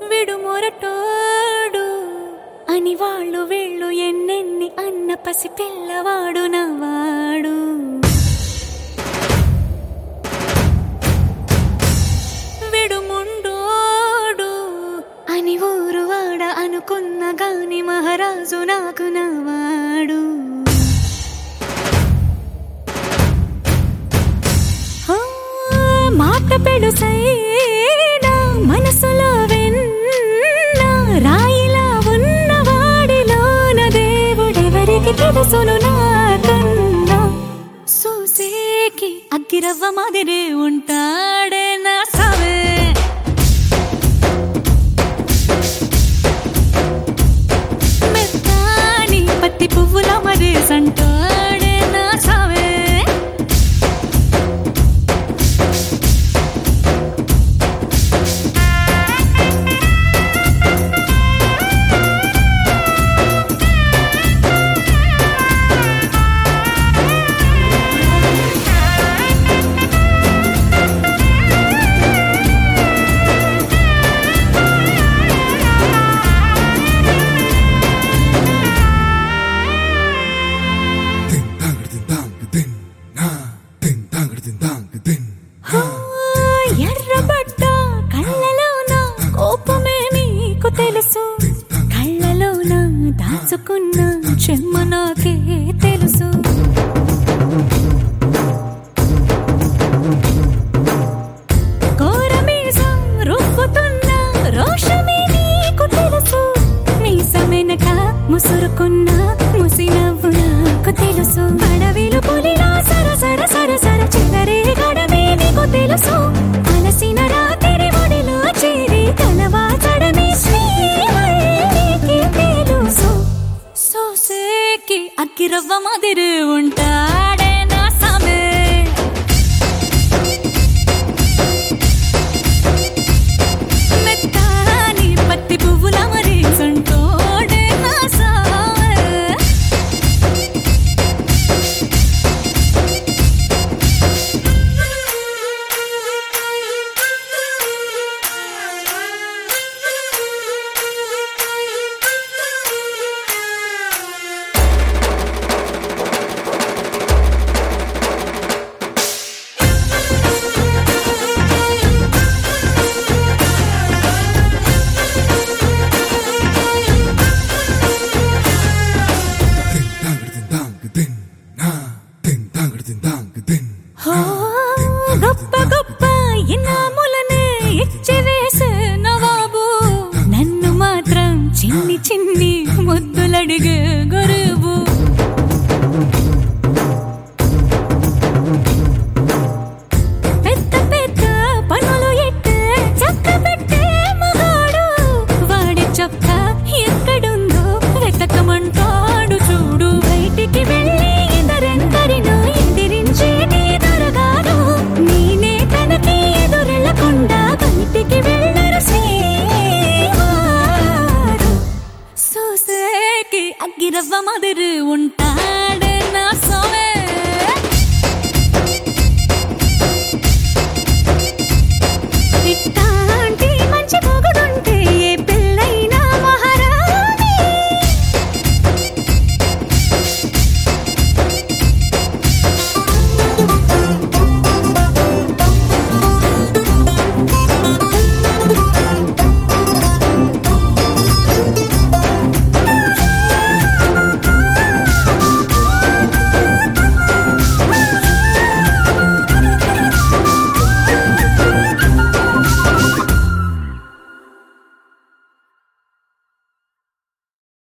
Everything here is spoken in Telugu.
విడు మొరటోడు అని వాళ్ళు వీళ్ళు ఎన్నెన్ని అన్న పసి పిల్లవాడు నవాడు. విడు ముండోడు అని ఊరు వాడ అనుకున్న గాని మహారాజు నాకు నవాడు. మాట పెడుసైనా మనసులో వెన్న రాయిలా ఉన్నవాడిలోన దేవుడెవరికి తెలుసును నాకన్నా. సూసేకి అగ్గిరవ్వ మాదిరే ఉంటాడే నా సవే. మెత్తాని పత్తి పువ్వుల మరే సంటాడే నా సవే. ఎర్రబడ్డ కళ్ళలోన కోపమే నీకు తెలుసు, కళ్ళలోన దాచుకున్న చెమ్మ నాకే తెలుసు. కోరమీసం రుబ్బుతున్న రోషమే నీకు తెలుసు, మీసమెనక ముసురుకున్న ముసిన